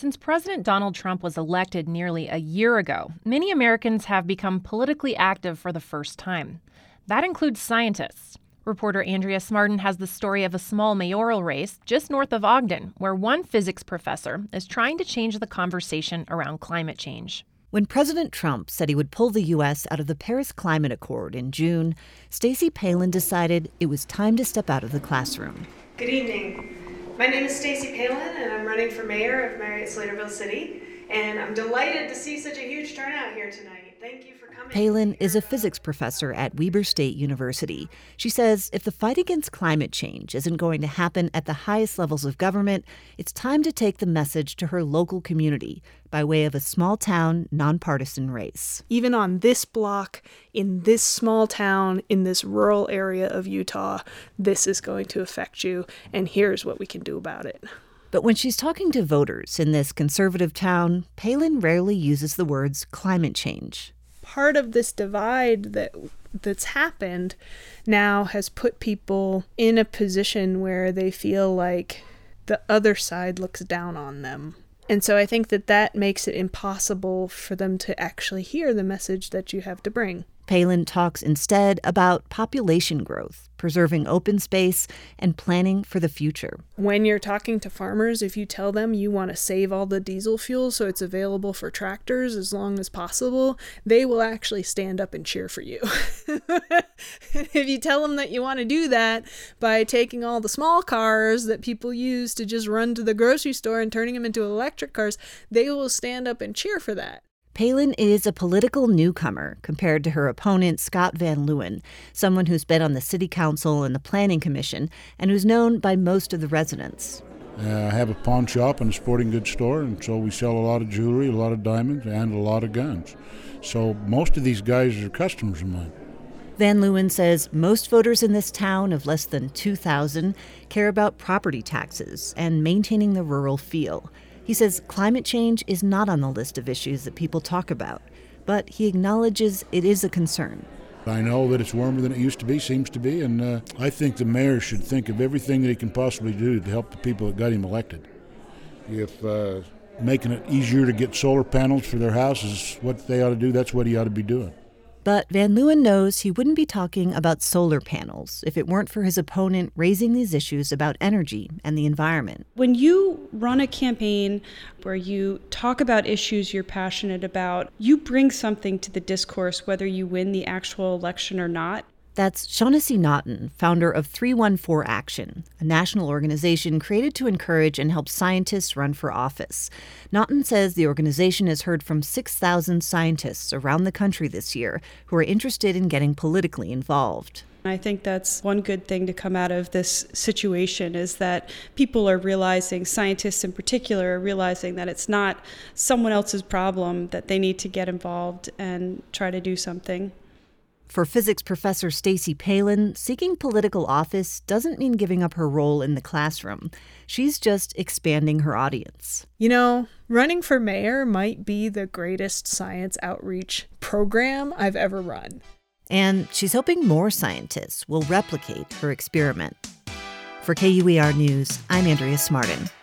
Since President Donald Trump was elected nearly a year ago, many Americans have become politically active for the first time. That includes scientists. Reporter Andrea Smartin has the story of a small mayoral race just north of Ogden, where one physics professor is trying to change the conversation around climate change. When President Trump said he would pull the U.S. out of the Paris Climate Accord in June, Stacey Palin decided it was time to step out of the classroom. Good evening. My name is Stacey Palin, and I'm running for mayor of Marriott-Slaterville City, and I'm delighted to see such a huge turnout here tonight. Thank you for coming. Palin is a physics professor at Weber State University. She says if the fight against climate change isn't going to happen at the highest levels of government, it's time to take the message to her local community by way of a small-town, nonpartisan race. Even on this block, in this small town, in this rural area of Utah, this is going to affect you, and here's what we can do about it. But when she's talking to voters in this conservative town, Palin rarely uses the words climate change. Part of this divide that's happened now has put people in a position where they feel like the other side looks down on them. And so I think that makes it impossible for them to actually hear the message that you have to bring. Palin talks instead about population growth, preserving open space, and planning for the future. When you're talking to farmers, if you tell them you want to save all the diesel fuel so it's available for tractors as long as possible, they will actually stand up and cheer for you. If you tell them that you want to do that by taking all the small cars that people use to just run to the grocery store and turning them into electric cars, they will stand up and cheer for that. Palin is a political newcomer compared to her opponent, Scott Van Leeuwen, someone who's been on the city council and the planning commission and who's known by most of the residents. I have a pawn shop and a sporting goods store, and so we sell a lot of jewelry, a lot of diamonds, and a lot of guns. So most of these guys are customers of mine. Van Leeuwen says most voters in this town of less than 2,000 care about property taxes and maintaining the rural feel. He says climate change is not on the list of issues that people talk about, but he acknowledges it is a concern. I know that it's warmer than it used to be, seems to be, and I think the mayor should think of everything that he can possibly do to help the people that got him elected. If making it easier to get solar panels for their house is what they ought to do, that's what he ought to be doing. But Van Leeuwen knows he wouldn't be talking about solar panels if it weren't for his opponent raising these issues about energy and the environment. When you run a campaign where you talk about issues you're passionate about, you bring something to the discourse whether you win the actual election or not. That's Shaughnessy Naughton, founder of 314 Action, a national organization created to encourage and help scientists run for office. Naughton says the organization has heard from 6,000 scientists around the country this year who are interested in getting politically involved. I think that's one good thing to come out of this situation is that people are realizing, scientists in particular, are realizing that it's not someone else's problem, that they need to get involved and try to do something. For physics professor Stacey Palin, seeking political office doesn't mean giving up her role in the classroom. She's just expanding her audience. You know, running for mayor might be the greatest science outreach program I've ever run. And she's hoping more scientists will replicate her experiment. For KUER News, I'm Andrea Smartin.